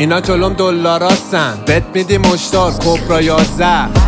اینا جلوم دلاراستن، بت میدی مشتار کبرا 11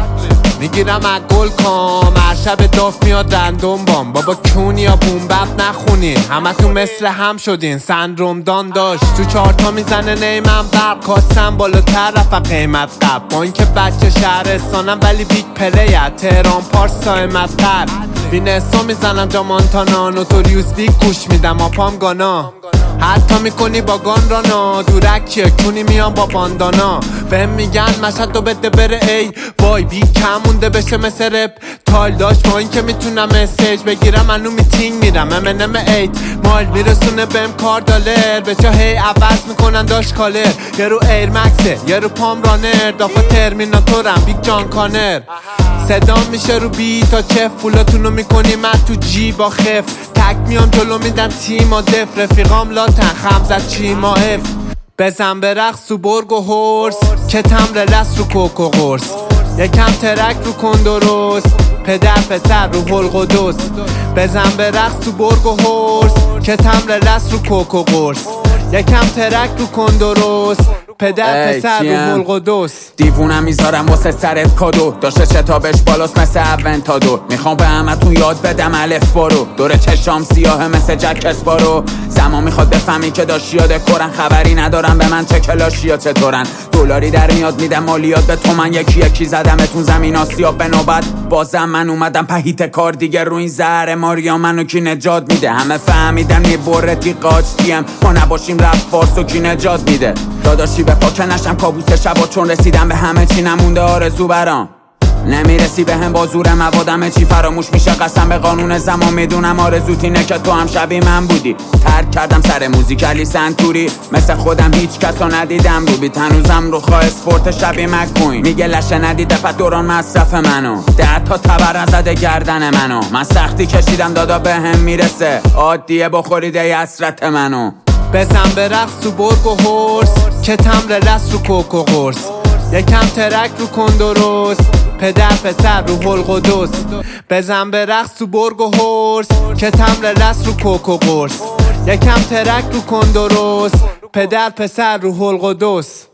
میگیرم از گل کام، هر شب داف میاد رندوم بام. بابا کونی یا بومبپ نخونین، همه تو مثل هم شدین، سندروم دان داشت تو چارتا میزنه نیمم برق. کاستم بالاتر رفت قیمت قبل، با اینکه بچه شهرستانم ولی بیگ پلیه. تهران پارس سایمتر وینسا میزنم جا مانتانا، نوتوریوس بیگ گوش میدم آپام گانا. حتی میکنی با گان رانا، دورکیه کونی میان با باندانا. بهم میگن مشهد دو بده بره ای وای، بی کم مونده بشه مثل رپ تایل داشت. با این که میتونم مسیج بگیرم منو میتینگ میرم امنم 8 مایل میرسونه بهم کار دالر. به چه هی عوض میکنن داشت کالر، یه رو ایر مکسه یه رو پام رانر. دافا ترمیناتورم بیگ جان کانر، صدام میشه رو بی تا چف. پولاتونو میکنی من تو جی با خف، تک میام جلو میدن تیم و دف. رفیقام لاتن خمزت چی ما اف، بزن به رقص تو برگ و هرس که تمر لست رو کوکو قرص. یکم ترک رو کن درست، پدر پسر رو حلق و دوست. بزن به رقص تو برگ و هرس که تمر لست رو کوکو قرص. یکم ترک رو کن درست، پدر پسر رو حلق و دوست. دیوونم میذارم واسه سرت کادو، داشته شتابش بالاست مثل اونتادو. میخوام به همتون یاد بدم الف بارو، دور چشام سیاه مثل جک اسپارو. زمان میخواد بفهمی که داشت یاد کرن، خبری ندارم به من چه کلاشیا چطورن. دلاری در میاد میدم مالیات به تومن، یکی یکی زدمتون زمین آسیاب به نوبت. بازم من اومدم پهیت کار دیگه، رو این زهر ماریا منو کی نجات میده. همه فهمیدن میبرتی قاچتیم، ما نباشیم رفت فارسو کی نجات میده. داداشی به پاک نشم کابوس شبا، چون رسیدم به همه چی نمونده آرزو برام. نمیرسی به هم با زور موادمه چی فراموش میشه قسم به قانون زمان. میدونم آرزوت اینه که تو هم شبیه من بودی. ترک کردم سر موزیک علی سنتوری، مثل خودم هیچ کسو ندیدم رو بیت. هنوزم رو خواه اسپورت شبیه مکوین، میگه لشه ندیده پس دوران مصرف منو. 10 تا تبر نزده گردن منو، من سختی کشیدم دادا به هم میرسه. عادیه بخوریده حسرت منو. بزن به رقص تو برگ و هرس که تمر لست رو کوکو قرص. یکم ترک رو کن درست، پدر پسر رو حلق و دوست. بزن به رقص تو برگ و هرس که تمر لست رو کوکو قرص. یکم ترک رو کن درست، پدر پسر رو حلق و دوست.